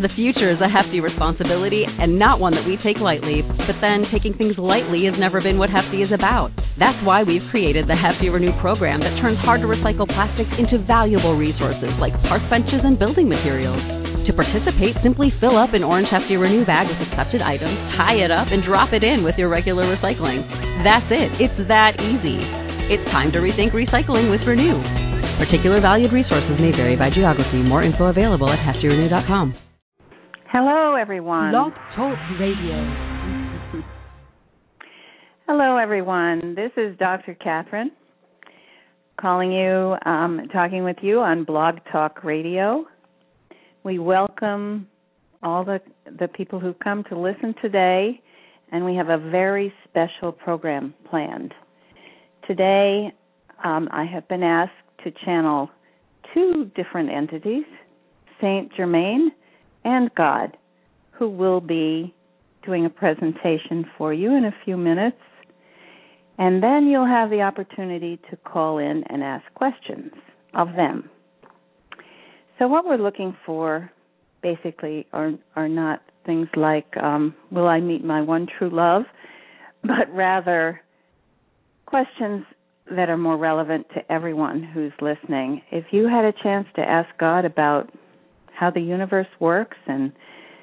The future is a hefty responsibility and not one that we take lightly, but then taking things lightly has never been what Hefty is about. That's why we've created the Hefty Renew program that turns hard-to-recycle plastics into valuable resources like park benches and building materials. To participate, simply fill up an orange Hefty Renew bag with accepted items, tie it up, and drop it in with your regular recycling. That's it. It's that easy. It's time to rethink recycling with Renew. Particular valued resources may vary by geography. More info available at heftyrenew.com. Hello, everyone. Blog Talk Radio. Hello, everyone. This is Dr. Catherine calling you, talking with you on Blog Talk Radio. We welcome all the people who've come to listen today, and we have a very special program planned. Today, I have been asked to channel two different entities, Saint Germain and God, who will be doing a presentation for you in a few minutes. And then you'll have the opportunity to call in and ask questions of them. So what we're looking for basically are not things like, will I meet my one true love, but rather questions that are more relevant to everyone who's listening. If you had a chance to ask God about how the universe works and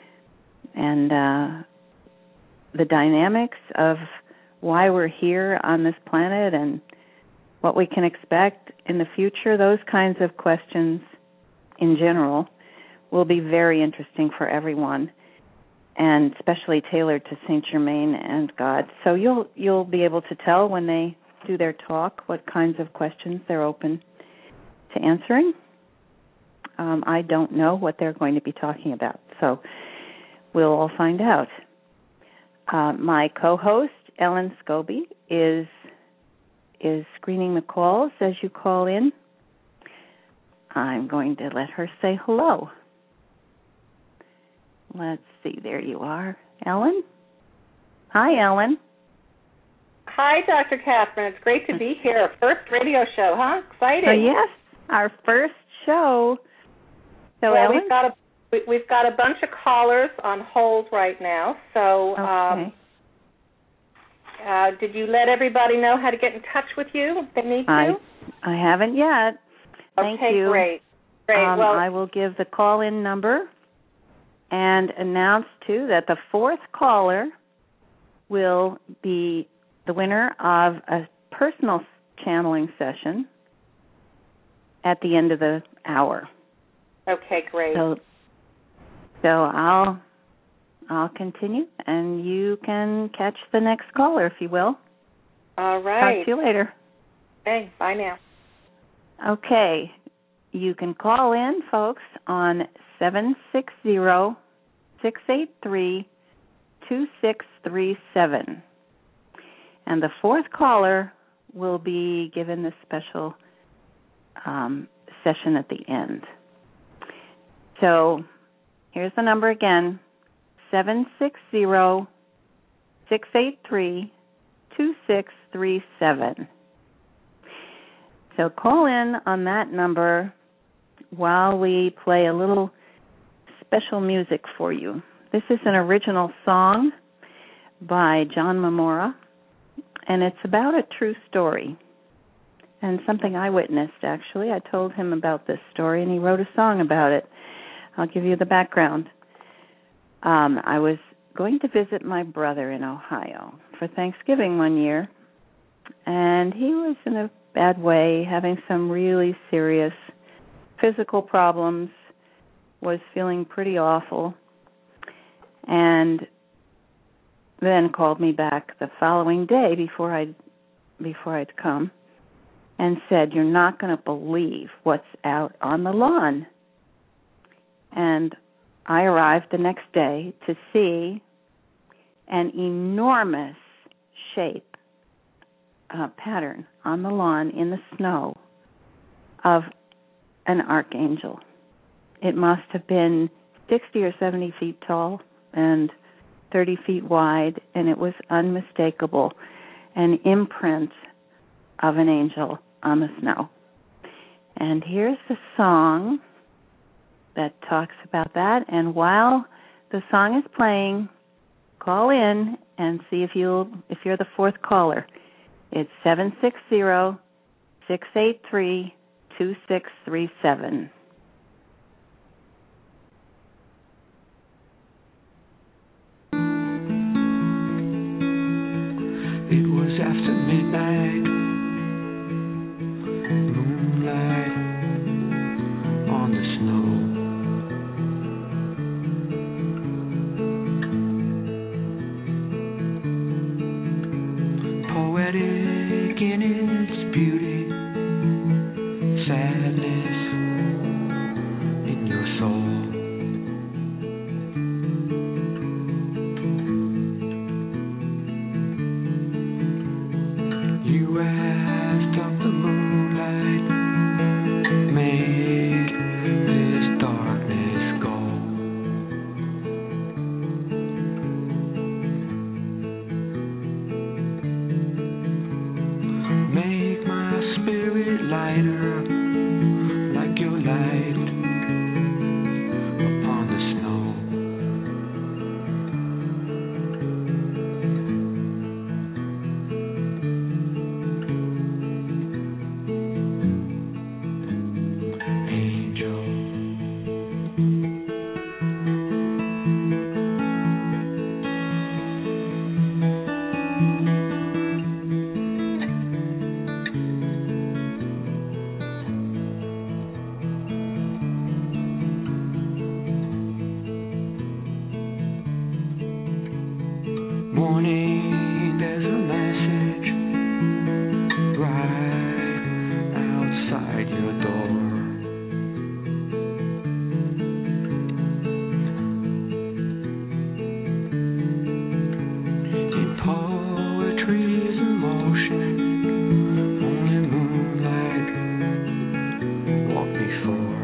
the dynamics of why we're here on this planet and what we can expect in the future, those kinds of questions in general will be very interesting for everyone, and especially tailored to Saint Germain and God. So you'll be able to tell when they do their talk what kinds of questions they're open to answering. I don't know what they're going to be talking about, so we'll all find out. My co-host, Ellen Scobie, is screening the calls as you call in. I'm going to let her say hello. Let's see, there you are. Ellen? Hi, Ellen. Hi, Dr. Catherine. It's great to be here. First radio show, huh? Exciting. So yes, our first show. So yeah, Ellen? we've got a bunch of callers on hold right now. So okay. Did you let everybody know how to get in touch with you if they need to? I haven't yet. Thank okay, you. Great. Well, I will give the call-in number and announce, too, that the fourth caller will be the winner of a personal channeling session at the end of the hour. Okay, great. So I'll continue, and you can catch the next caller, if you will. All right. Talk to you later. Okay, bye now. Okay, you can call in, folks, on 760-683-2637. And the fourth caller will be given this special session at the end. So here's the number again, 760-683-2637. So call in on that number while we play a little special music for you. This is an original song by John Mamora, and it's about a true story and something I witnessed, actually. I told him about this story, and he wrote a song about it. I'll give you the background. I was going to visit my brother in Ohio for Thanksgiving one year, and he was in a bad way, having some really serious physical problems, was feeling pretty awful, and then called me back the following day before I'd come and said, "You're not going to believe what's out on the lawn." And I arrived the next day to see an enormous shape, pattern on the lawn in the snow of an archangel. It must have been 60 or 70 feet tall and 30 feet wide, and it was unmistakable, an imprint of an angel on the snow. And here's the song that talks about that. And while the song is playing, call in and see if you're the fourth caller. It's 760-683-2637. It was after midnight, moonlight on the snow. Poetic in its beauty, sadness in your soul. You asked of the moonlight, make this darkness go. Make my spirit lighter, like your light upon the snow. Angel, morning, there's a message right outside your door. In poetry's emotion, only moonlight walk before.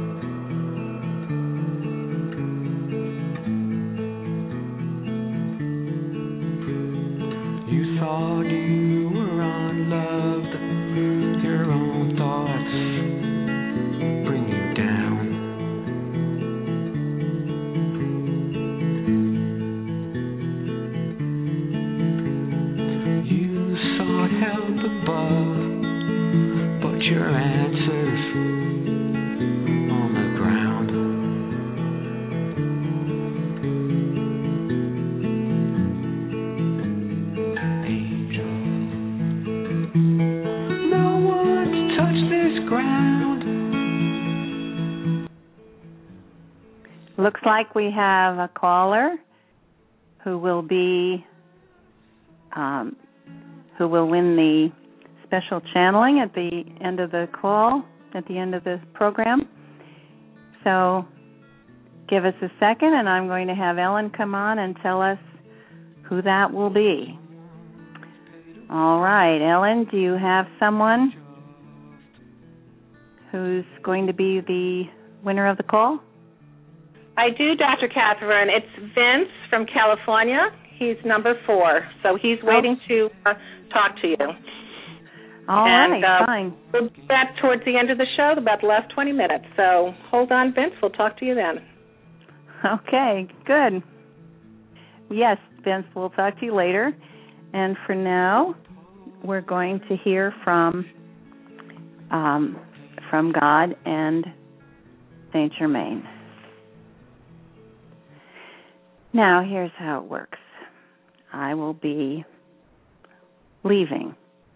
You thought you were unloved, your own thoughts bring you down. You sought help above, but your answers on the ground. Angel, no one's touched this ground. Looks like we have a caller who will win the special channeling at the end of the call, at the end of this program. So give us a second, and I'm going to have Ellen come on and tell us who that will be. All right, Ellen, do you have someone who's going to be the winner of the call? I do, Dr. Catherine. It's Vince from California. He's number 4, so he's waiting to talk to you. All right, fine. We'll do that towards the end of the show, about the last 20 minutes. So hold on, Vince. We'll talk to you then. Okay, good. Yes, Vince, we'll talk to you later. And for now, we're going to hear from God and Saint Germain. Now, here's how it works. I will be leaving.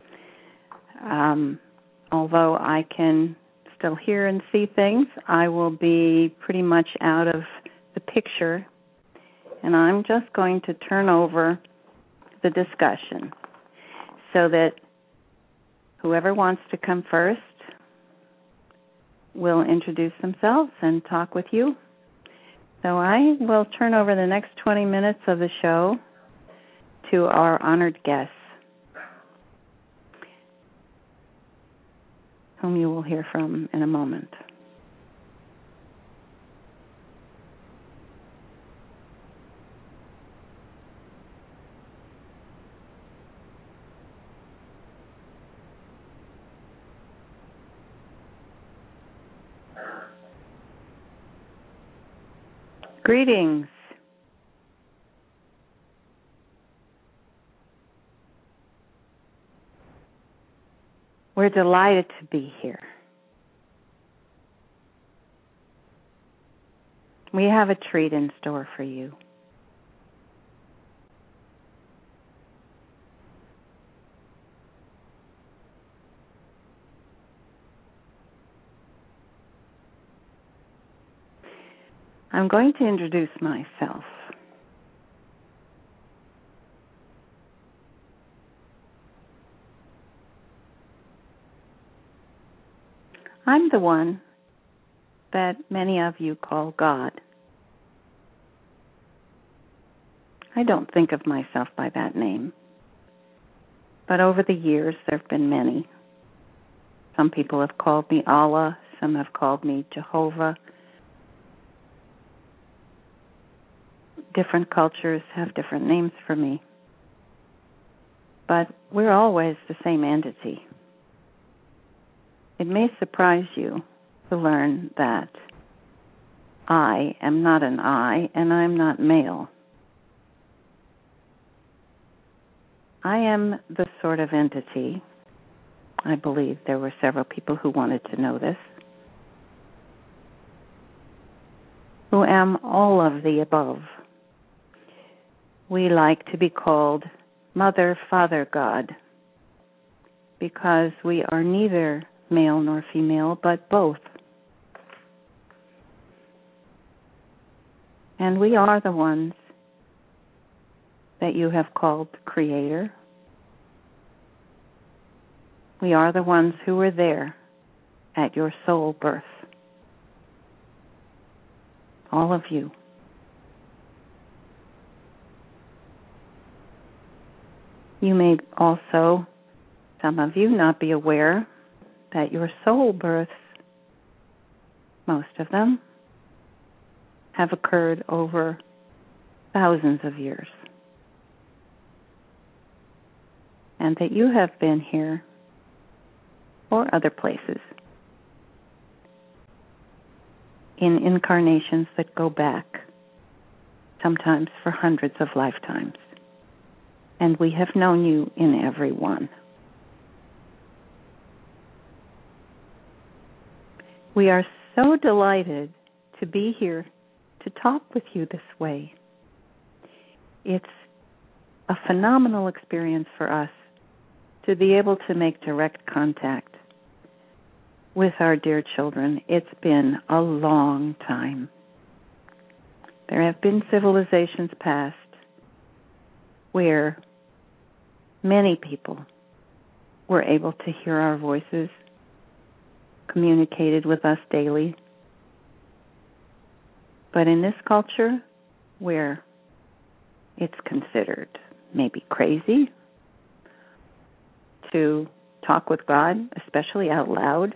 Although I can still hear and see things, I will be pretty much out of the picture, and I'm just going to turn over the discussion so that whoever wants to come first will introduce themselves and talk with you. So I will turn over the next 20 minutes of the show to our honored guests, whom you will hear from in a moment. Greetings. We're delighted to be here. We have a treat in store for you. I'm going to introduce myself. I'm the one that many of you call God. I don't think of myself by that name, but over the years there have been many. Some people have called me Allah, some have called me Jehovah. Different cultures have different names for me, but we're always the same entity. It may surprise you to learn that I am not an I and I'm not male. I am the sort of entity, I believe there were several people who wanted to know this, who am all of the above. We like to be called Mother, Father, God, because we are neither male nor female, but both. And we are the ones that you have called Creator. We are the ones who were there at your soul birth. All of you. You may also, some of you, not be aware that your soul births, most of them, have occurred over thousands of years. And that you have been here or other places in incarnations that go back, sometimes for hundreds of lifetimes. And we have known you in every one. We are so delighted to be here to talk with you this way. It's a phenomenal experience for us to be able to make direct contact with our dear children. It's been a long time. There have been civilizations past where many people were able to hear our voices, communicated with us daily. But in this culture, where it's considered maybe crazy to talk with God, especially out loud,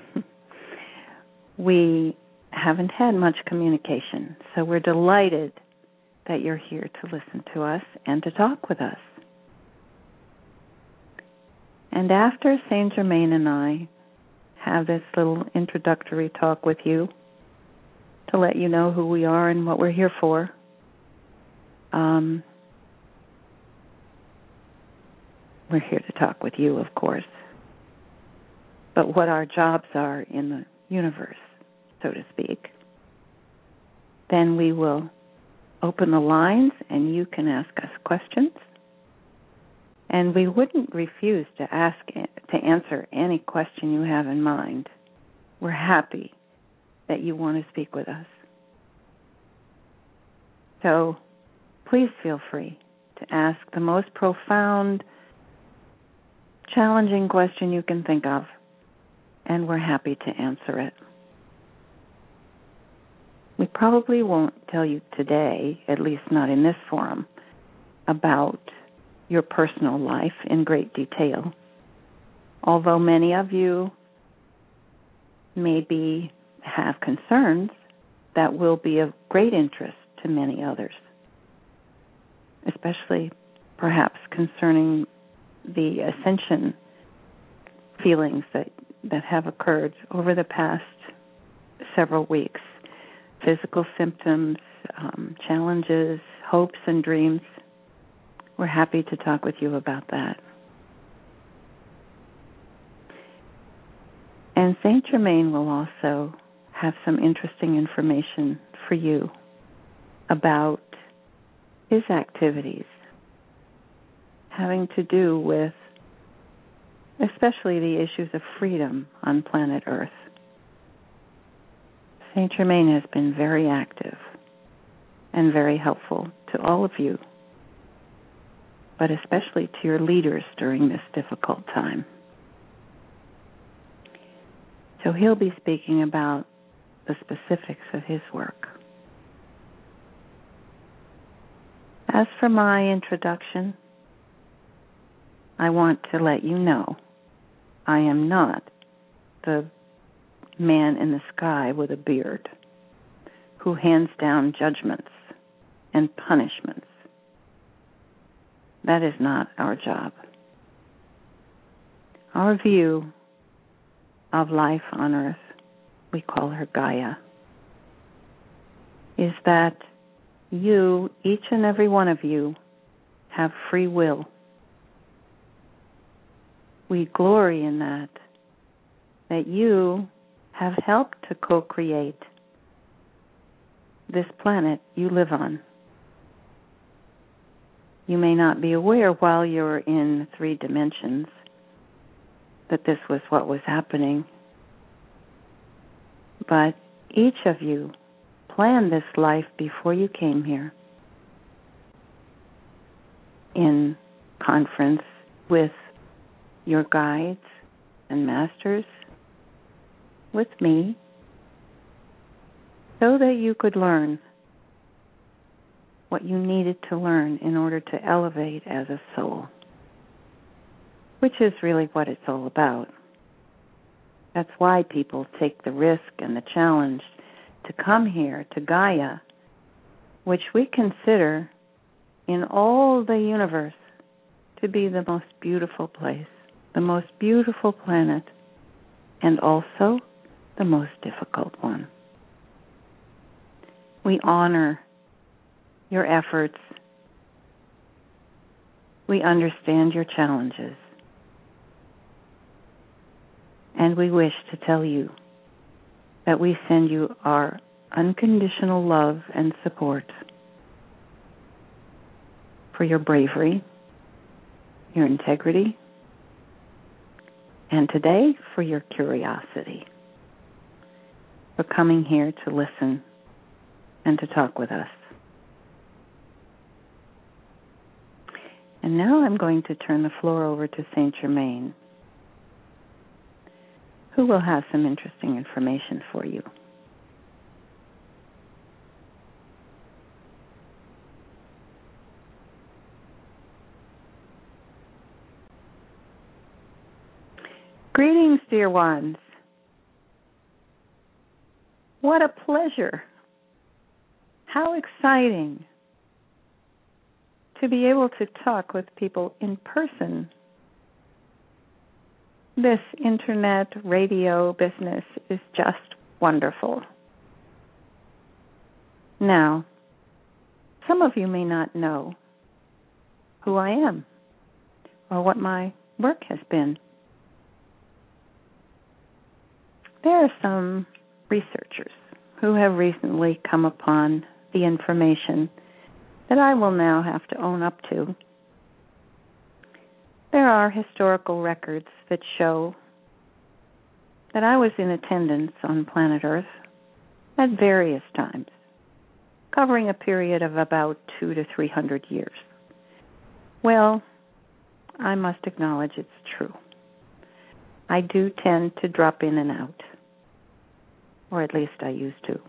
we haven't had much communication. So we're delighted that you're here to listen to us and to talk with us. And after Saint Germain and I have this little introductory talk with you to let you know who we are and what we're here for, we're here to talk with you, of course, but what our jobs are in the universe, so to speak. Then we will open the lines and you can ask us questions. And we wouldn't refuse to answer any question you have in mind. We're happy that you want to speak with us. So please feel free to ask the most profound, challenging question you can think of, and we're happy to answer it. We probably won't tell you today, at least not in this forum, about your personal life in great detail, although many of you maybe have concerns that will be of great interest to many others, especially perhaps concerning the ascension feelings that have occurred over the past several weeks, physical symptoms, challenges, hopes, and dreams, we're happy to talk with you about that. And Saint Germain will also have some interesting information for you about his activities having to do with especially the issues of freedom on planet Earth. Saint Germain has been very active and very helpful to all of you, but especially to your leaders during this difficult time. So he'll be speaking about the specifics of his work. As for my introduction, I want to let you know I am not the man in the sky with a beard who hands down judgments and punishments. That is not our job. Our view of life on Earth, we call her Gaia, is that you, each and every one of you, have free will. We glory in that you have helped to co-create this planet you live on. You may not be aware while you're in 3 dimensions that this was what was happening, but each of you planned this life before you came here in conference with your guides and masters, with me, so that you could learn what you needed to learn in order to elevate as a soul, which is really what it's all about. That's why people take the risk and the challenge to come here to Gaia, which we consider in all the universe to be the most beautiful place, the most beautiful planet, and also the most difficult one. We honor your efforts. We understand your challenges. And we wish to tell you that we send you our unconditional love and support for your bravery, your integrity, and today for your curiosity, for coming here to listen and to talk with us. And now I'm going to turn the floor over to Saint Germain, who will have some interesting information for you. Greetings, dear ones. What a pleasure. How exciting to be able to talk with people in person. This internet radio business is just wonderful. Now, some of you may not know who I am or what my work has been. There are some researchers who have recently come upon the information that I will now have to own up to. There are historical records that show that I was in attendance on planet Earth at various times, covering a period of about 200 to 300 years. Well, I must acknowledge it's true. I do tend to drop in and out, or at least I used to.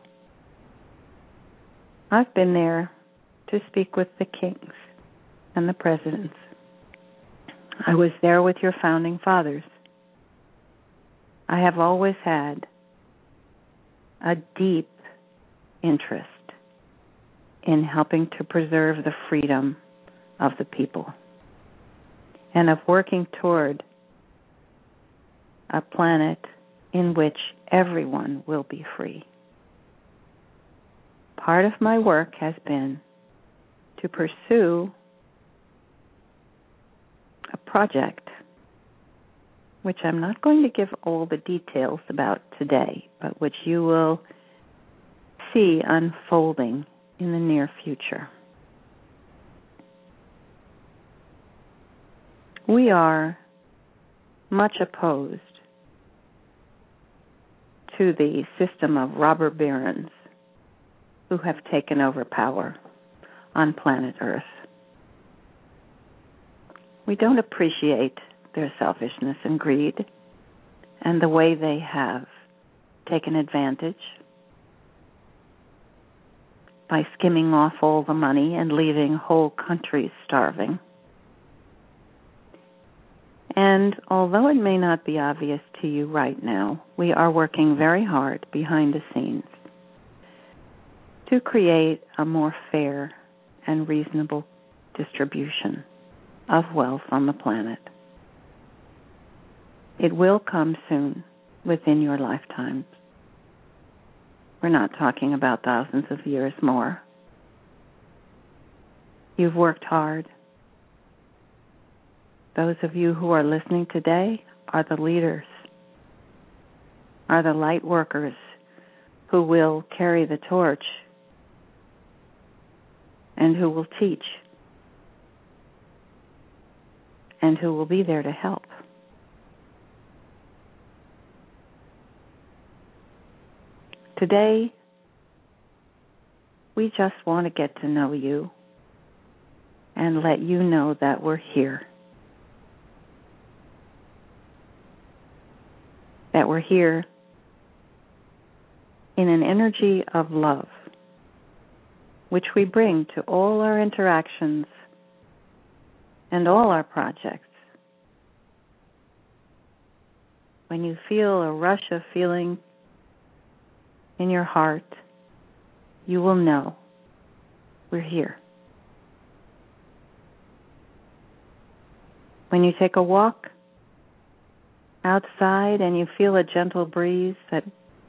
I've been there to speak with the kings and the presidents. I was there with your founding fathers. I have always had a deep interest in helping to preserve the freedom of the people and of working toward a planet in which everyone will be free. part of my work has been to pursue a project which I'm not going to give all the details about today, but which you will see unfolding in the near future. We are much opposed to the system of robber barons who have taken over power on planet Earth. We don't appreciate their selfishness and greed and the way they have taken advantage by skimming off all the money and leaving whole countries starving. And although it may not be obvious to you right now, we are working very hard behind the scenes to create a more fair and reasonable distribution of wealth on the planet. It will come soon, within your lifetimes. We're not talking about thousands of years more. You've worked hard. Those of you who are listening today are the leaders, are the light workers who will carry the torch and who will teach and who will be there to help. Today, we just want to get to know you and let you know that we're here. That we're here in an energy of love, which we bring to all our interactions and all our projects. When you feel a rush of feeling in your heart, you will know we're here. When you take a walk outside and you feel a gentle breeze that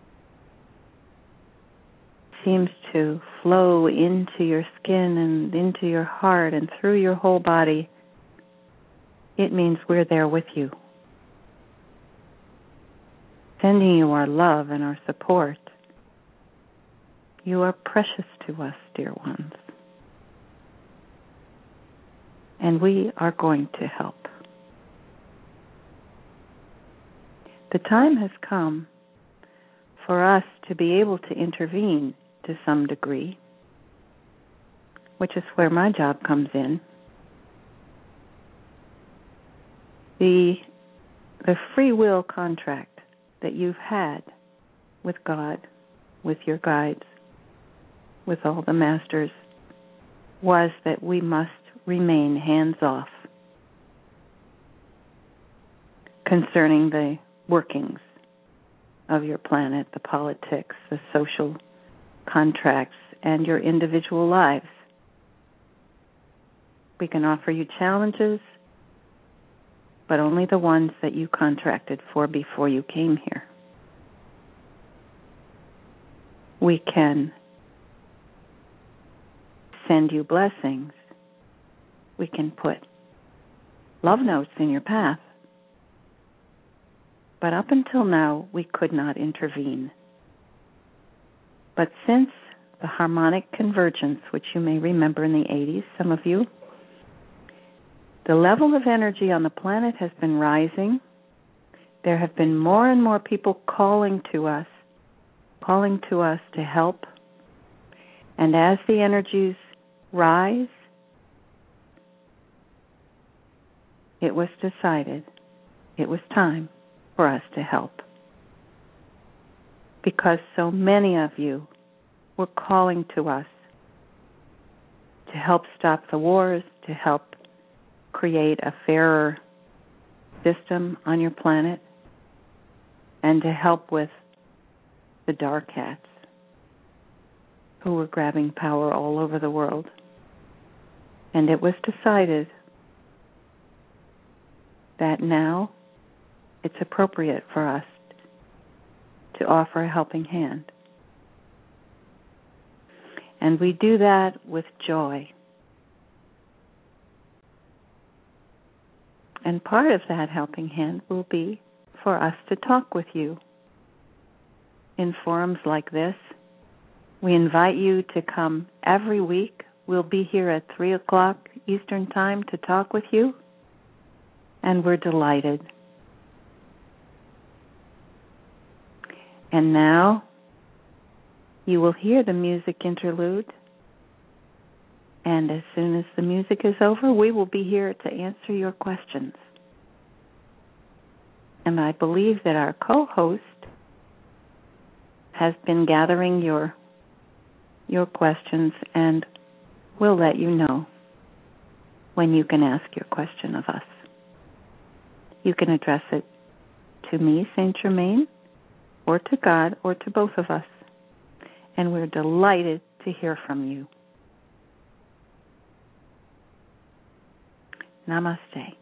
seems to flow into your skin and into your heart and through your whole body, it means we're there with you, sending you our love and our support. You are precious to us, dear ones, and we are going to help. The time has come for us to be able to intervene to some degree, which is where my job comes in. The free will contract that you've had with God, with your guides, with all the masters, was that we must remain hands-off concerning the workings of your planet, the politics, the social contracts, and your individual lives. We can offer you challenges, but only the ones that you contracted for before you came here. We can send you blessings. We can put love notes in your path. But up until now, we could not intervene. But since the harmonic convergence, which you may remember in the 80s, some of you, the level of energy on the planet has been rising. There have been more and more people calling to us to help. And as the energies rise, it was decided it was time for us to help. Because so many of you were calling to us to help stop the wars, to help create a fairer system on your planet, and to help with the dark hats who were grabbing power all over the world. And it was decided that now it's appropriate for us to offer a helping hand. And we do that with joy. And part of that helping hand will be for us to talk with you. In forums like this, we invite you to come every week. We'll be here at 3 o'clock Eastern Time to talk with you, and we're delighted. And now, you will hear the music interlude, and as soon as the music is over, we will be here to answer your questions. And I believe that our co-host has been gathering your questions, and we'll let you know when you can ask your question of us. You can address it to me, Saint Germain, or to God, or to both of us. And we're delighted to hear from you. Namaste.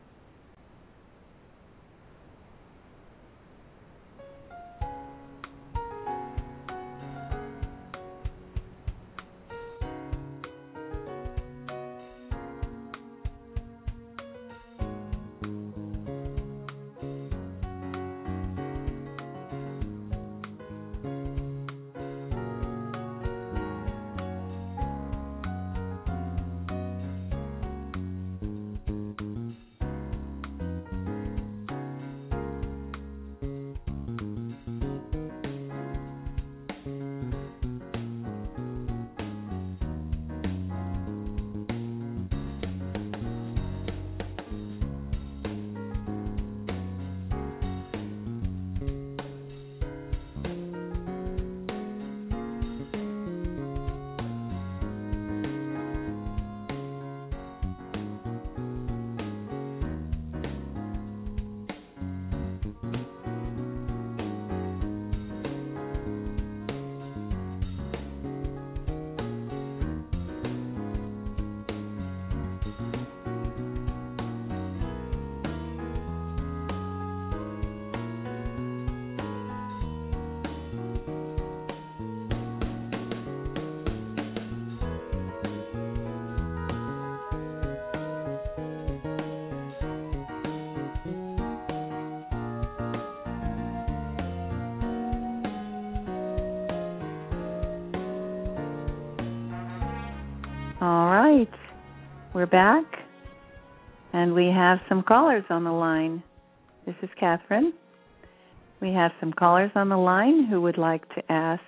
All right, we're back, and we have some callers on the line. This is Catherine. We have some callers on the line who would like to ask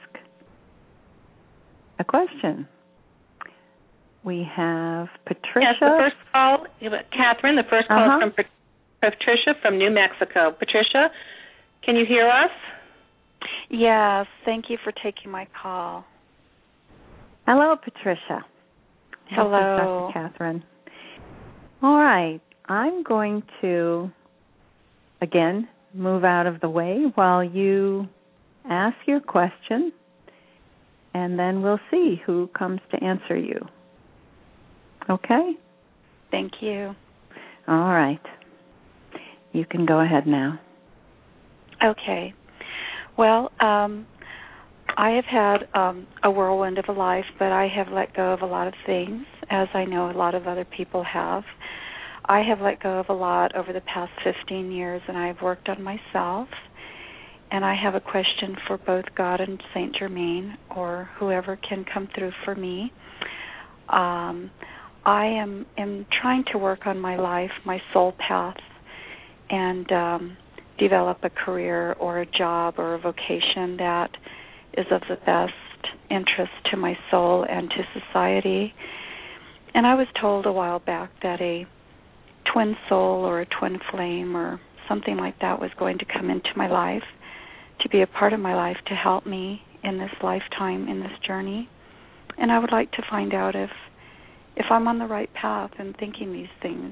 a question. We have Patricia. Yes, the first call, Catherine, the first call is from Patricia from New Mexico. Patricia, can you hear us? Yes, thank you for taking my call. Hello, Patricia. Hello. This is Dr. Catherine. All right. I'm going to, again, move out of the way while you ask your question, and then we'll see who comes to answer you. Okay? Thank you. All right. You can go ahead now. Okay. Well, I have had a whirlwind of a life, but I have let go of a lot of things, as I know a lot of other people have. I have let go of a lot over the past 15 years, and I've worked on myself. And I have a question for both God and Saint Germain, or whoever can come through for me. I am trying to work on my life, my soul path, and develop a career or a job or a vocation that is of the best interest to my soul and to society. And I was told a while back that a twin soul or a twin flame or something like that was going to come into my life to be a part of my life to help me in this lifetime, in this journey. And I would like to find out if I'm on the right path in thinking these things.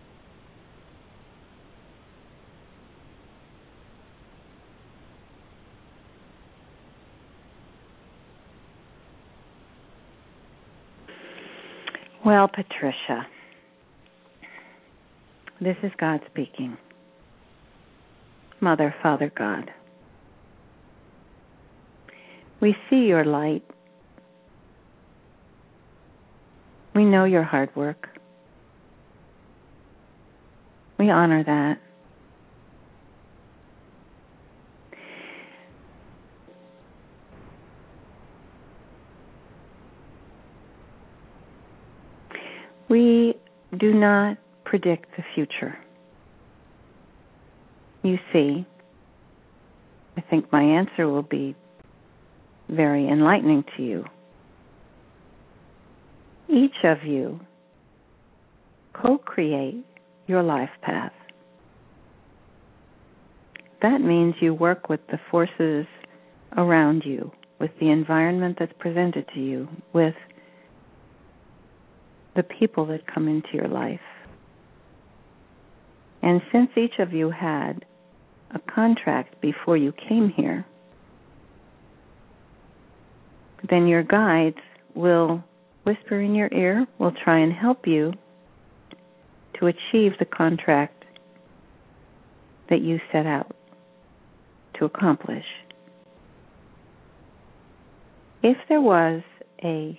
Well, Patricia, this is God speaking. Mother, Father, God. We see your light. We know your hard work. We honor that. We do not predict the future. You see, I think my answer will be very enlightening to you. Each of you co-create your life path. That means you work with the forces around you, with the environment that's presented to you, with the people that come into your life. And since each of you had a contract before you came here, then your guides will whisper in your ear, will try and help you to achieve the contract that you set out to accomplish. If there was a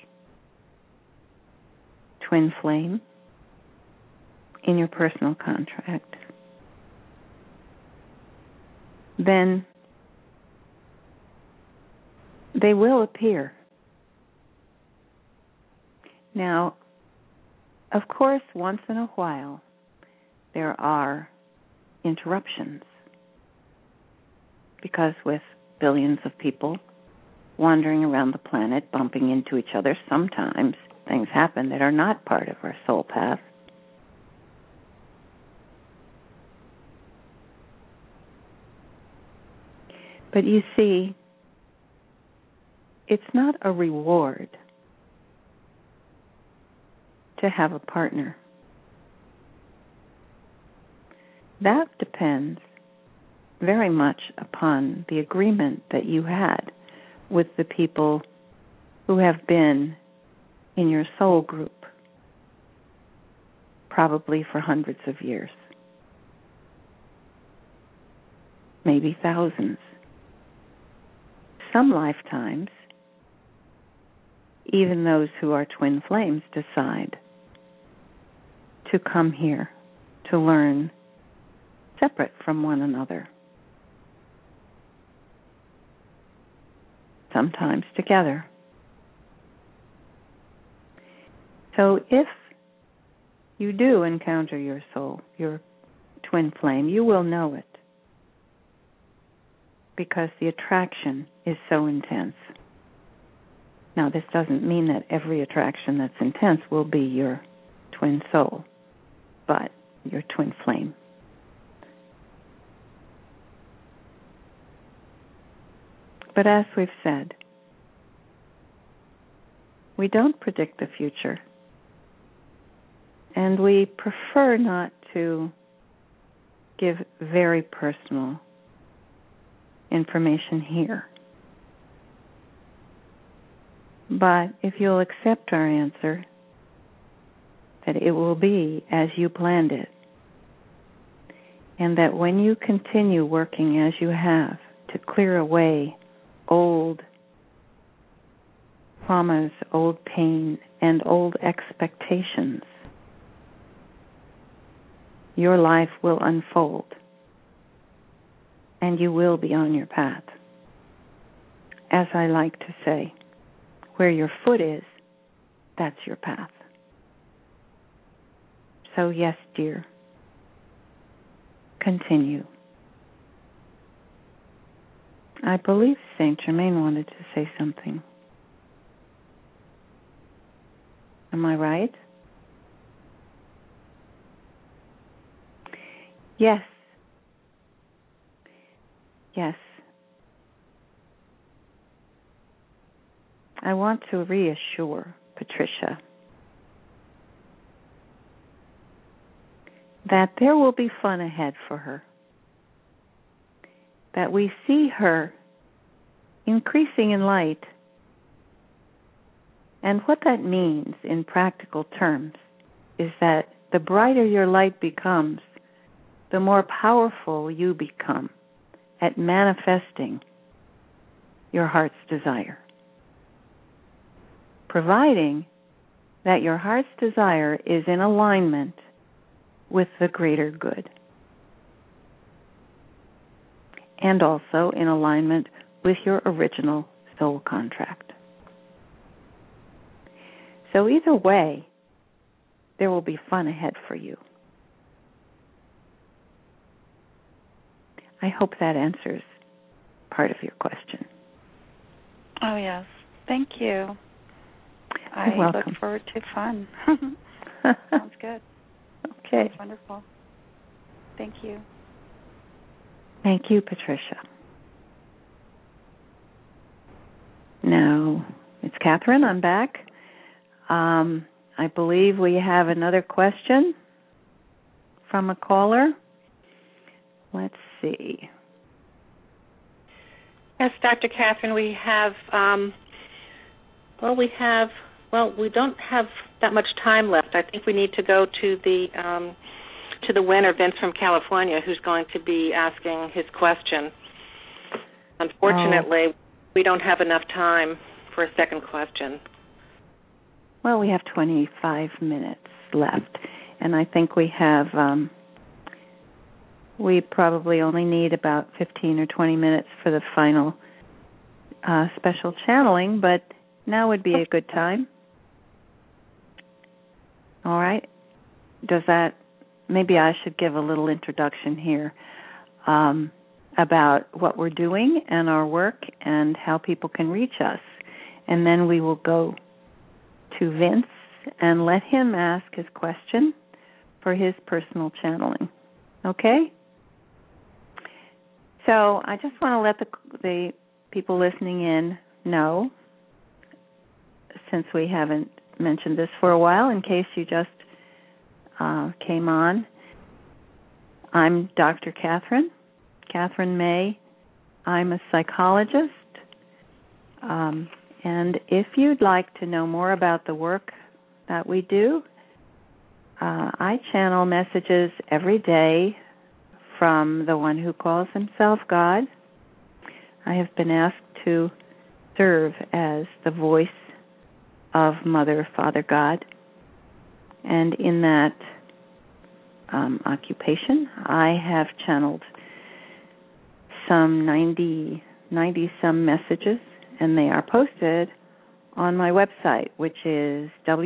twin flame in your personal contract, then they will appear. Now, of course, once in a while, there are interruptions, because with billions of people wandering around the planet, bumping into each other, sometimes things happen that are not part of our soul path. But you see, it's not a reward to have a partner. That depends very much upon the agreement that you had with the people who have been in your soul group, probably for hundreds of years, maybe thousands. Some lifetimes, even those who are twin flames decide to come here to learn separate from one another, sometimes together. So if you do encounter your soul, your twin flame, you will know it, because the attraction is so intense. Now, this doesn't mean that every attraction that's intense will be your twin soul, but your twin flame. But as we've said, we don't predict the future, and we prefer not to give very personal information here. But if you'll accept our answer, that it will be as you planned it, and that when you continue working as you have to clear away old traumas, old pain, and old expectations, your life will unfold, and you will be on your path. As I like to say, where your foot is, that's your path. So yes, dear, continue. I believe Saint Germain wanted to say something. Am I right? Yes. Yes. I want to reassure Patricia that there will be fun ahead for her, that we see her increasing in light. And what that means in practical terms is that the brighter your light becomes, the more powerful you become at manifesting your heart's desire, providing that your heart's desire is in alignment with the greater good, and also in alignment with your original soul contract. So either way, there will be fun ahead for you. I hope that answers part of your question. Oh, yes. Thank you. You're welcome. Look forward to fun. Sounds good. Okay. That's wonderful. Thank you. Thank you, Patricia. Now, it's Catherine. I'm back. I believe we have another question from a caller. Let's see. Yes, Dr. Catherine, we have, we don't have that much time left. I think we need to go to the winner, Vince from California, who's going to be asking his question. Unfortunately, we don't have enough time for a second question. Well, we have 25 minutes left, and I think we have, we probably only need about 15 or 20 minutes for the final special channeling, but now would be a good time. All right. Maybe I should give a little introduction here about what we're doing and our work and how people can reach us. And then we will go to Vince and let him ask his question for his personal channeling. Okay? So I just want to let the people listening in know, since we haven't mentioned this for a while, in case you just came on, I'm Dr. Catherine May. I'm a psychologist. And if you'd like to know more about the work that we do, I channel messages every day from the one who calls himself God. I have been asked to serve as the voice of Mother, Father, God. And in that occupation, I have channeled some 90-some messages, and they are posted on my website, which is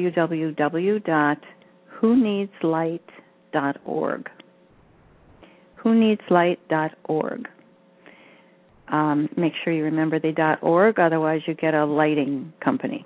www.whoneedslight.org. Whoneedslight.org. Make sure you remember the .org, otherwise you get a lighting company.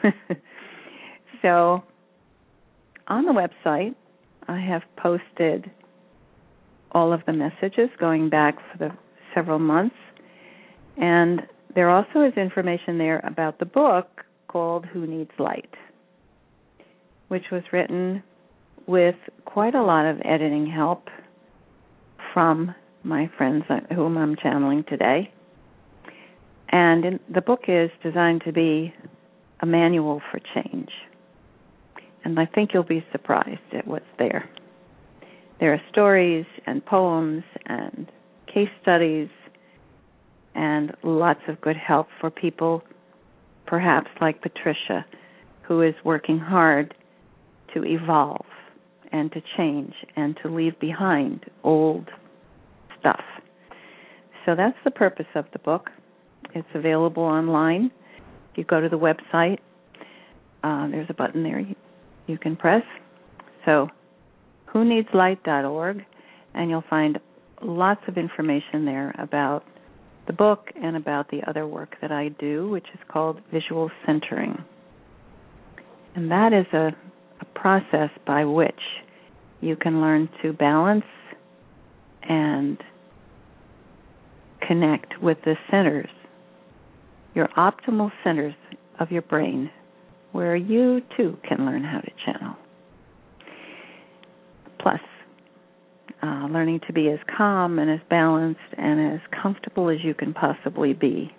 So on the website, I have posted all of the messages going back for the several months, and there also is information there about the book called Who Needs Light, which was written with quite a lot of editing help from my friends whom I'm channeling today. And the book is designed to be a manual for change. And I think you'll be surprised at what's there. There are stories and poems and case studies and lots of good help for people, perhaps like Patricia, who is working hard to evolve and to change and to leave behind old stuff. So that's the purpose of the book. It's available online. If you go to the website, there's a button there you can press. So whoneedslight.org, and you'll find lots of information there about the book and about the other work that I do, which is called visual centering. And that is a process by which you can learn to balance and connect with the centers, your optimal centers of your brain, where you too can learn how to channel. Plus, learning to be as calm and as balanced and as comfortable as you can possibly be.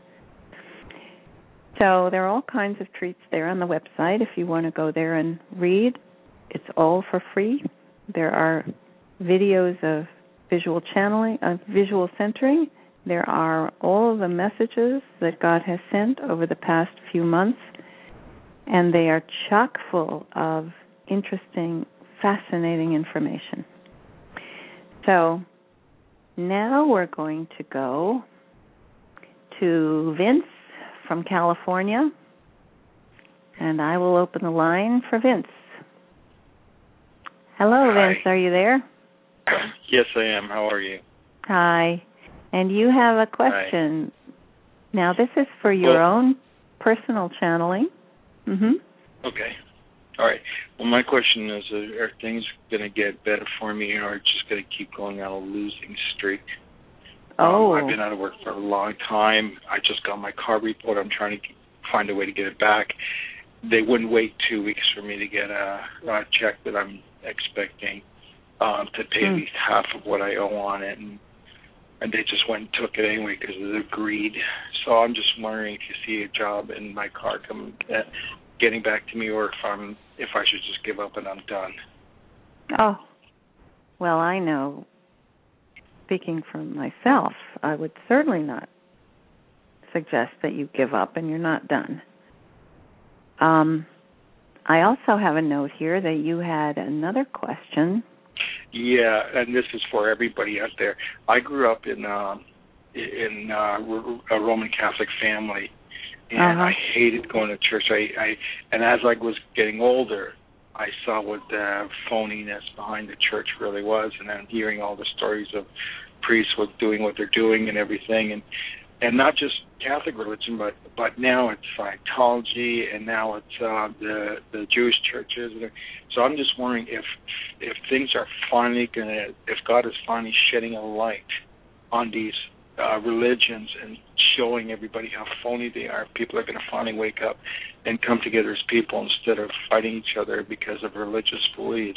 So there are all kinds of treats there on the website if you want to go there and read. It's all for free. There are videos of visual channeling, of visual centering. There are all of the messages that God has sent over the past few months. and they are chock full of interesting, fascinating information. So now we're going to go to Vince from California, and I will open the line for Vince. Hello, Hi. Vince. Are you there? Yes, I am. How are you? Hi. And you have a question. Hi. Now, this is for your own personal channeling. Mm-hmm. Okay. All right. Well, my question is, are things going to get better for me, or just going to keep going on a losing streak? I've been out of work for a long time. I just got my car report. I'm trying to find a way to get it back. They wouldn't wait 2 weeks for me to get a check that I'm expecting to pay at least half of what I owe on it, and they just went and took it anyway because of the greed. So I'm just wondering if you see a job in my car getting back to me, or if I should just give up and I'm done. Oh, well, I know. Speaking for myself, I would certainly not suggest that you give up and you're not done. I also have a note here that you had another question. Yeah, and this is for everybody out there. I grew up in a Roman Catholic family, and I hated going to church. And as I was getting older, I saw what the phoniness behind the church really was, and then hearing all the stories of priests doing what they're doing and everything, and not just Catholic religion, but now it's Scientology, and now it's the Jewish churches. So I'm just wondering if things are finally if God is finally shedding a light on these religions and showing everybody how phony they are. People are going to finally wake up and come together as people instead of fighting each other because of religious beliefs.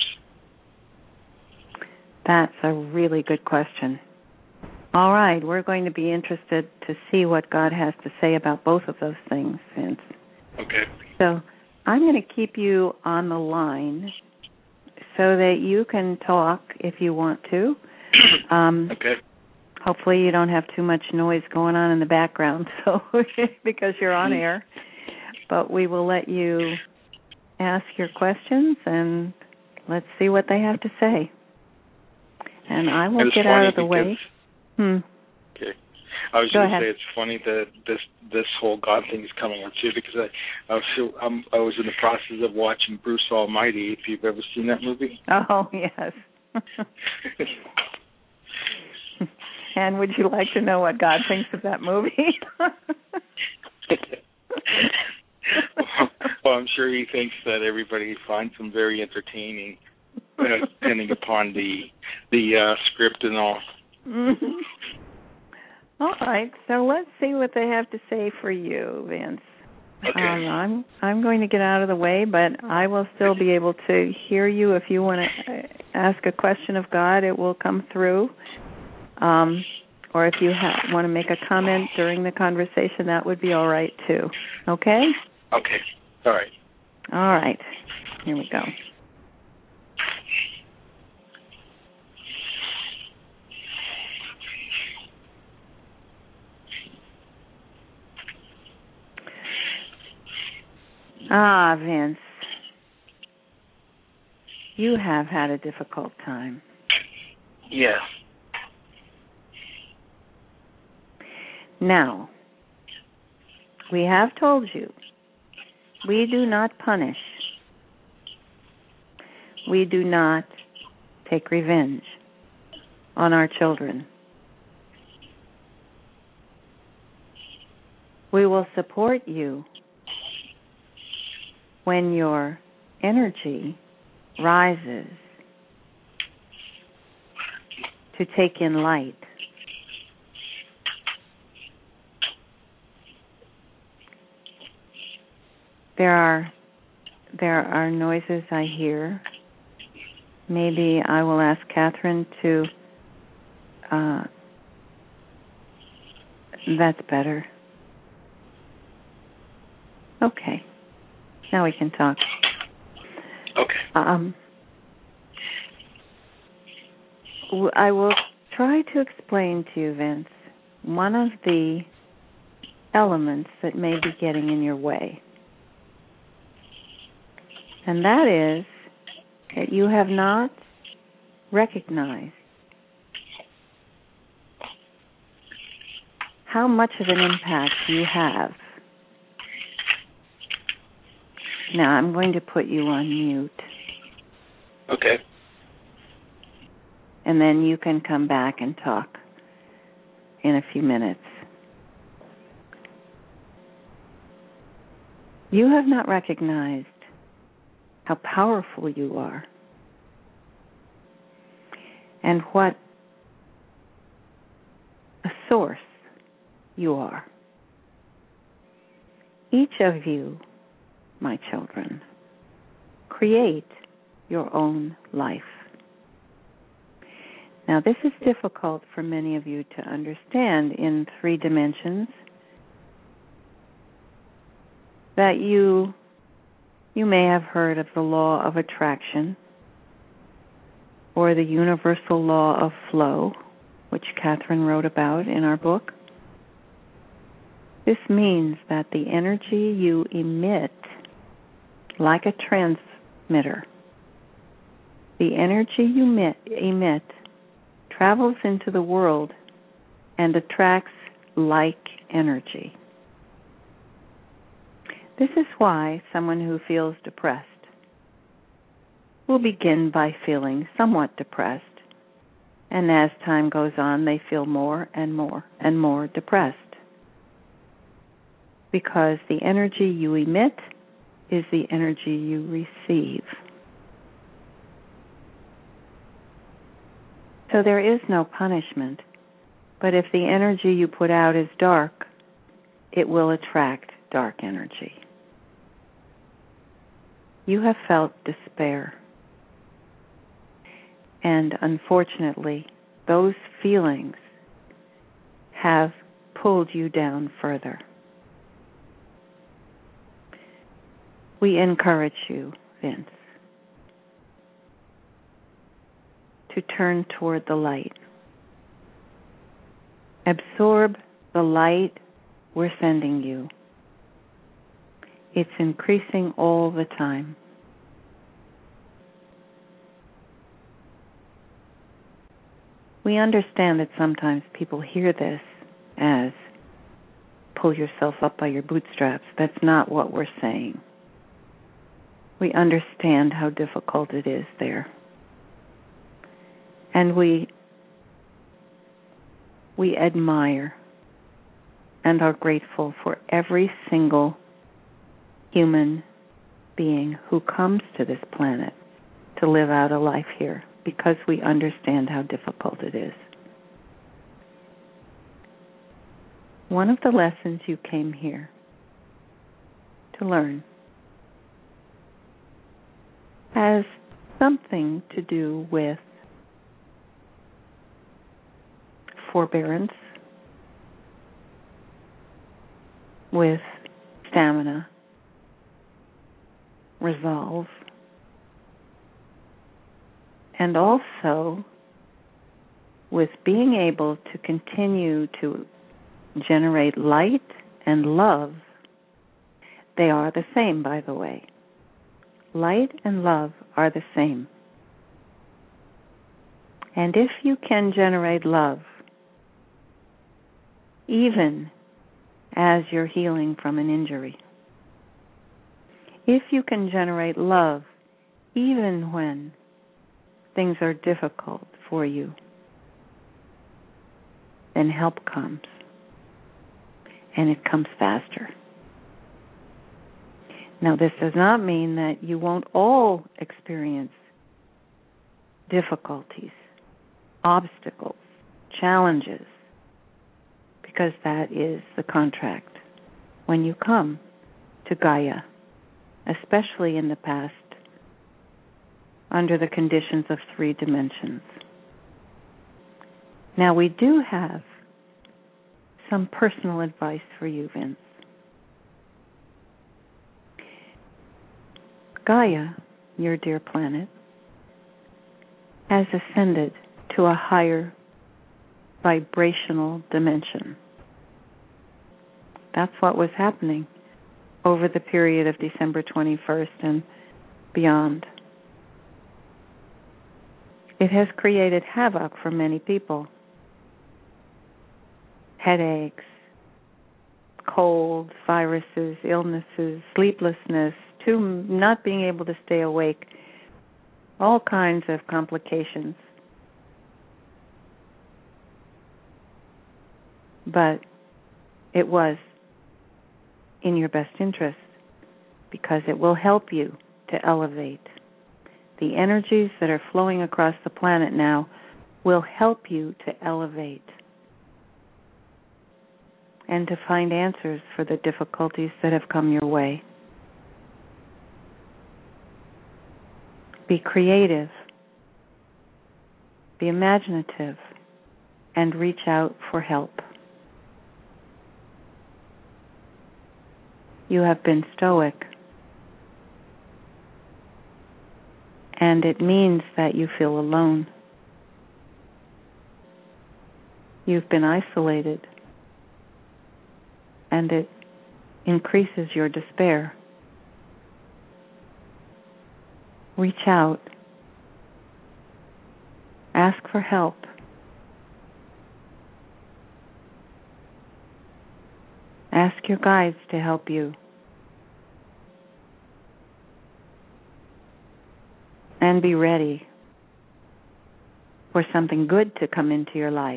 That's a really good question. All right, we're going to be interested to see what God has to say about both of those things, Vince. Okay. So I'm going to keep you on the line so that you can talk if you want to. Okay. Hopefully you don't have too much noise going on in the background, so because you're on air. But we will let you ask your questions, and let's see what they have to say. And I will get out of the way. Okay. I was going to say it's funny that this whole God thing is coming up too, because I was in the process of watching Bruce Almighty. If you've ever seen that movie. Oh yes. And would you like to know what God thinks of that movie? Well, I'm sure he thinks that everybody finds them very entertaining, depending upon the script and all. Mm-hmm. All right, so let's see what they have to say for you, Vince. Okay. I'm going to get out of the way, but I will still be able to hear you. If you want to ask a question of God, it will come through. Or if you want to make a comment during the conversation, that would be all right too. Okay? Okay. All right. All right. Here we go. Ah, Vince, you have had a difficult time. Yeah. Now, we have told you, we do not punish. We do not take revenge on our children. We will support you when your energy rises to take in light. There are noises I hear. Maybe I will ask Catherine to. That's better. Okay. Now we can talk. Okay. I will try to explain to you, Vince, one of the elements that may be getting in your way. And that is that you have not recognized how much of an impact you have. Now, I'm going to put you on mute. Okay. And then you can come back and talk in a few minutes. You have not recognized how powerful you are and what a source you are. Each of you, my children, create your own life. Now, this is difficult for many of you to understand in 3 dimensions, that you may have heard of the law of attraction or the universal law of flow, which Catherine wrote about in our book. This means that the energy you emit, like a transmitter, the energy you emit travels into the world and attracts like energy. This is why someone who feels depressed will begin by feeling somewhat depressed, and as time goes on, they feel more and more and more depressed. Because the energy you emit is the energy you receive. So there is no punishment, but if the energy you put out is dark, it will attract dark energy. You have felt despair, and unfortunately, those feelings have pulled you down further. We encourage you, Vince, to turn toward the light. Absorb the light we're sending you. It's increasing all the time. We understand that sometimes people hear this as pull yourself up by your bootstraps. That's not what we're saying. We understand how difficult it is there. And we admire and are grateful for every single human being who comes to this planet to live out a life here, because we understand how difficult it is. One of the lessons you came here to learn has something to do with forbearance, with stamina, resolve, and also with being able to continue to generate light and love. They are the same, by the way. Light and love are the same. And if you can generate love, even as you're healing from an injury, if you can generate love even when things are difficult for you, then help comes. And it comes faster. Now, this does not mean that you won't all experience difficulties, obstacles, challenges, because that is the contract when you come to Gaia, especially in the past, under the conditions of 3 dimensions. Now, we do have some personal advice for you, Vince. Gaia, your dear planet, has ascended to a higher vibrational dimension. That's what was happening over the period of December 21st and beyond. It has created havoc for many people. Headaches, colds, viruses, illnesses, sleeplessness, not being able to stay awake, all kinds of complications. But it was in your best interest because it will help you to elevate. The energies that are flowing across the planet now will help you to elevate and to find answers for the difficulties that have come your way. Be creative, be imaginative, and reach out for help. You have been stoic, and it means that you feel alone. You've been isolated, and it increases your despair. Reach out. Ask for help. Ask your guides to help you. And be ready for something good to come into your life.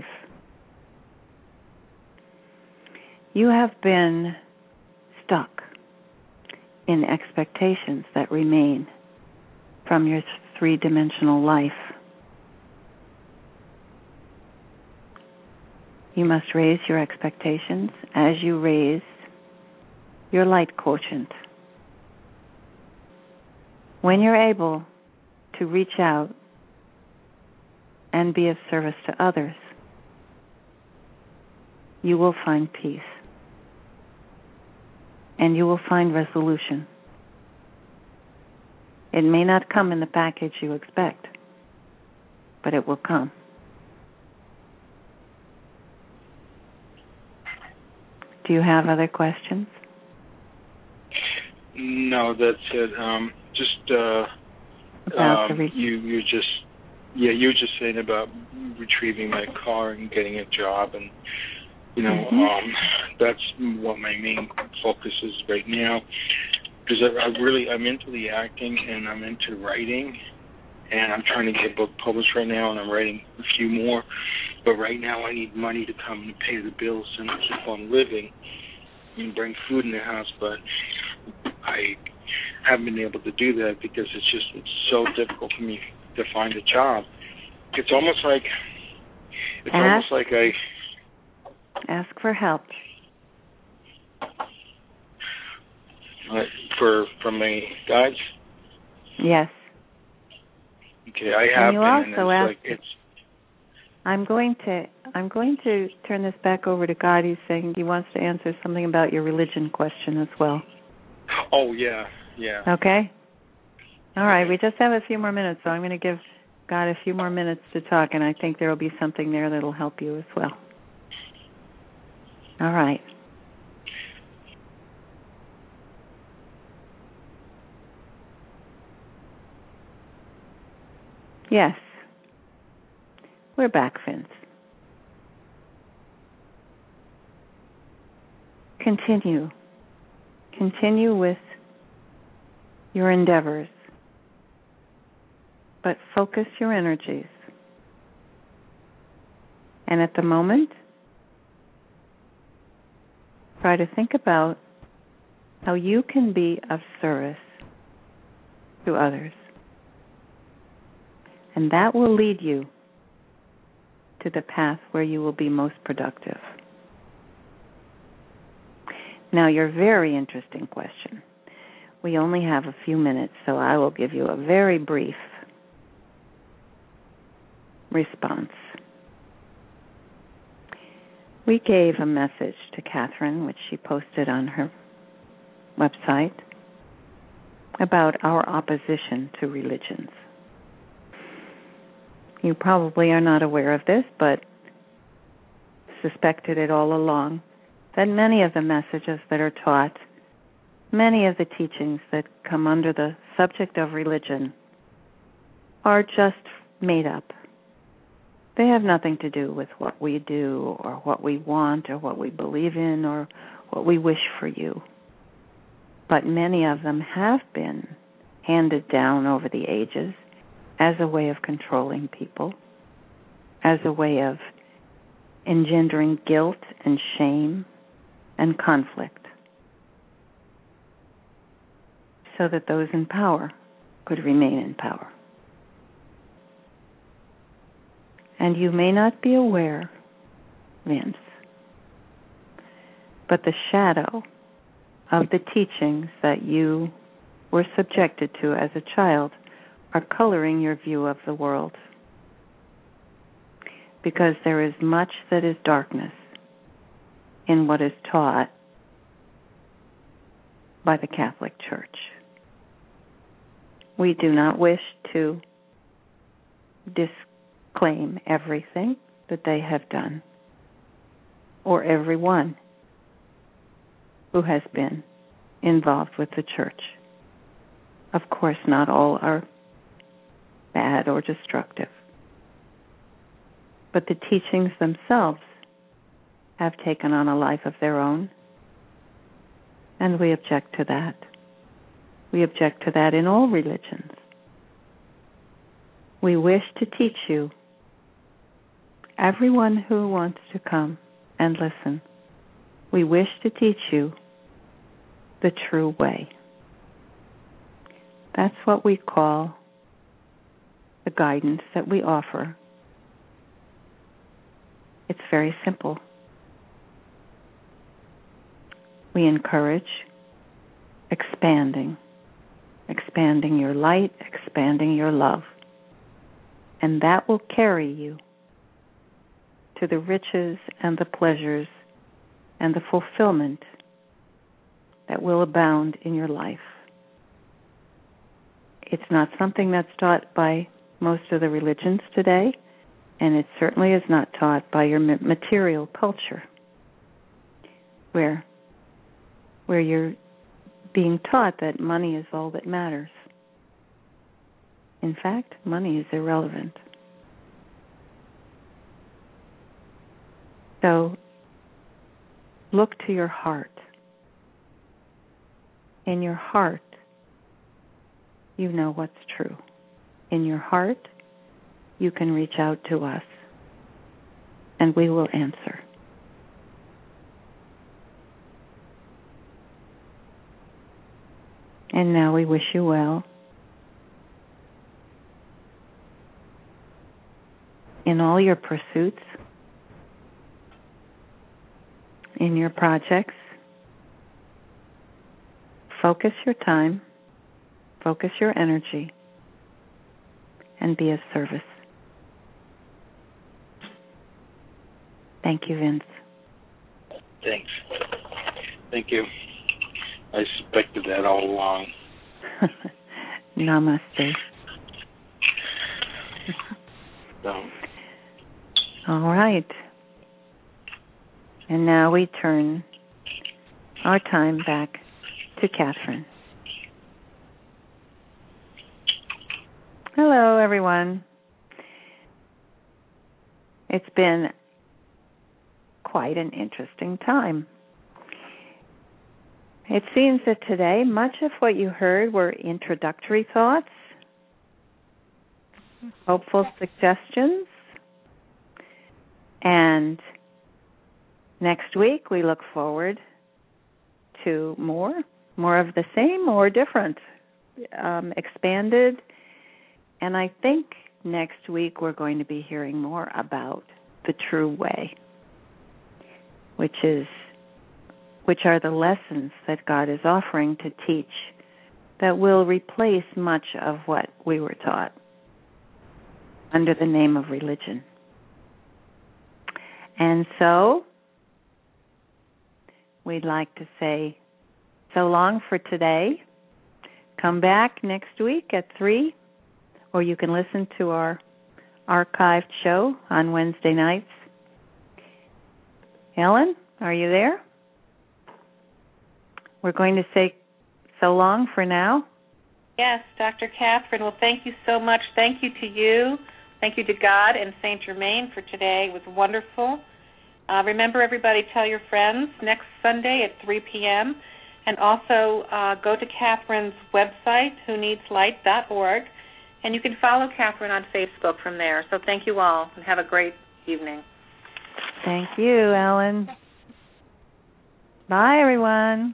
You have been stuck in expectations that remain from your three-dimensional life. You must raise your expectations as you raise your light quotient. When you're able to reach out and be of service to others, you will find peace and you will find resolution. It may not come in the package you expect, but it will come. Do you have other questions? No, that's it. You were just saying about retrieving my car and getting a job, and that's what my main focus is right now. Because I'm into the acting and I'm into writing, and I'm trying to get a book published right now, and I'm writing a few more. But right now I need money to come and pay the bills and keep on living and bring food in the house. But I haven't been able to do that because it's so difficult for me to find a job. It's almost like I ask for help. From my guides? Yes. Okay, I have been, and it's I'm going to turn this back over to God. He's saying he wants to answer something about your religion question as well. Oh, yeah. Okay? All right, we just have a few more minutes, so I'm going to give God a few more minutes to talk, and I think there will be something there that will help you as well. All right. Yes. We're back, Vince. Continue. Continue with your endeavors, but focus your energies. And at the moment, try to think about how you can be of service to others. And that will lead you to the path where you will be most productive. Now, your very interesting question. We only have a few minutes, so I will give you a very brief response. We gave a message to Catherine, which she posted on her website, about our opposition to religions. You probably are not aware of this, but suspected it all along, that many of the messages that are taught many of the teachings that come under the subject of religion are just made up. They have nothing to do with what we do or what we want or what we believe in or what we wish for you. But many of them have been handed down over the ages as a way of controlling people, as a way of engendering guilt and shame and conflict, so that those in power could remain in power. And you may not be aware, Vince, but the shadow of the teachings that you were subjected to as a child are coloring your view of the world. Because there is much that is darkness in what is taught by the Catholic Church. We do not wish to disclaim everything that they have done, or everyone who has been involved with the Church. Of course, not all are bad or destructive. But the teachings themselves have taken on a life of their own, and we object to that. We object to that in all religions. We wish to teach you, everyone who wants to come and listen, we wish to teach you the true way. That's what we call the guidance that we offer. It's very simple. We encourage expanding your light, expanding your love. And that will carry you to the riches and the pleasures and the fulfillment that will abound in your life. It's not something that's taught by most of the religions today, and it certainly is not taught by your material culture, where you're being taught that money is all that matters. In fact, money is irrelevant. So, look to your heart. In your heart, you know what's true. In your heart, you can reach out to us, and we will answer. And now we wish you well in all your pursuits, in your projects. Focus your time, focus your energy, and be of service. Thank you, Vince. Thanks. Thank you. I suspected that all along. Namaste. So. All right. And now we turn our time back to Catherine. Hello, everyone. It's been quite an interesting time. It seems that today, much of what you heard were introductory thoughts, hopeful suggestions, and next week we look forward to more of the same or different, expanded. And I think next week we're going to be hearing more about the true way, which are the lessons that God is offering to teach that will replace much of what we were taught under the name of religion. And so we'd like to say so long for today. Come back next week at 3, or you can listen to our archived show on Wednesday nights. Ellen, are you there? We're going to say So long for now. Yes, Dr. Catherine. Well, thank you so much. Thank you to you. Thank you to God and St. Germain for today. It was wonderful. Remember, everybody, tell your friends next Sunday at 3 p.m. And also go to Catherine's website, whoneedslight.org, and you can follow Catherine on Facebook from there. So thank you all, and have a great evening. Thank you, Ellen. Bye, everyone.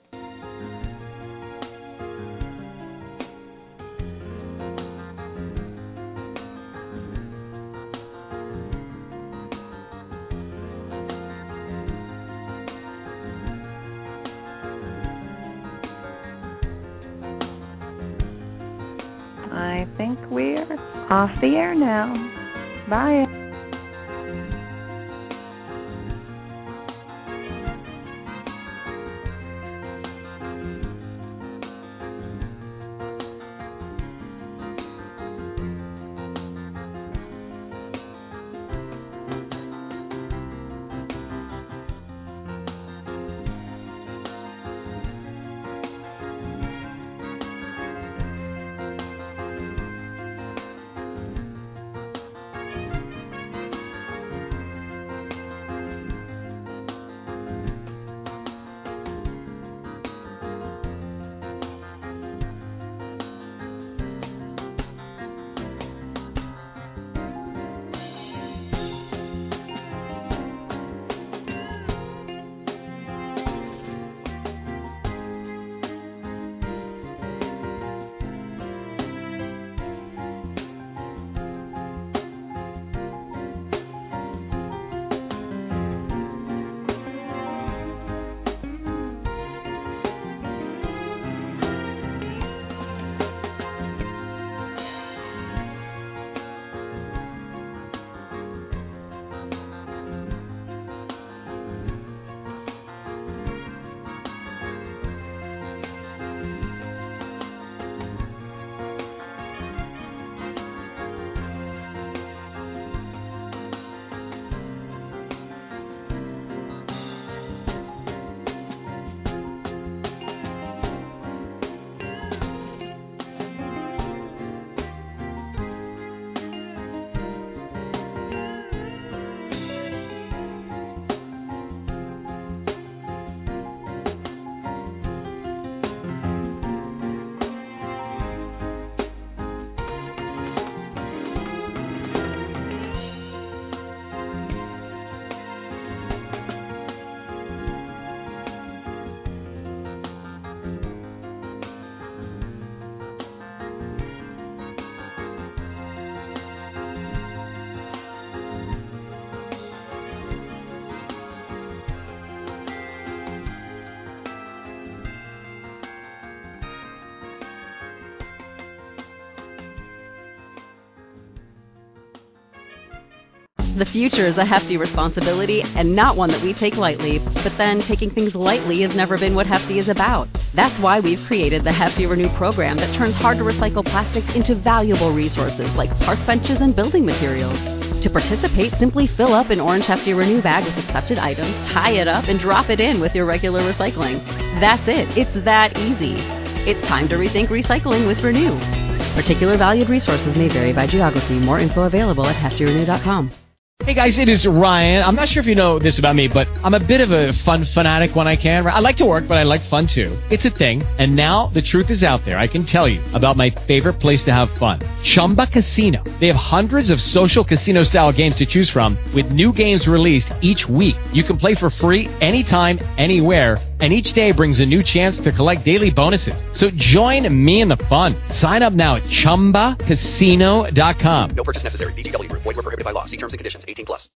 I think we're off the air now. Bye. The future is a hefty responsibility and not one that we take lightly, but then taking things lightly has never been what Hefty is about. That's why we've created the Hefty Renew program that turns hard-to-recycle plastics into valuable resources like park benches and building materials. To participate, simply fill up an orange Hefty Renew bag with accepted items, tie it up, and drop it in with your regular recycling. That's it. It's that easy. It's time to rethink recycling with Renew. Particular valued resources may vary by geography. More info available at heftyrenew.com. Hey guys, it is Ryan. I'm not sure if you know this about me, but I'm a bit of a fun fanatic when I can. I like to work, but I like fun too. It's a thing. And now the truth is out there. I can tell you about my favorite place to have fun. Chumba Casino. They have hundreds of social casino style games to choose from with new games released each week. You can play for free anytime, anywhere. And each day brings a new chance to collect daily bonuses. So join me in the fun. Sign up now at ChumbaCasino.com. No purchase necessary. VGW Group. Void where prohibited by law. See terms and conditions. 18+.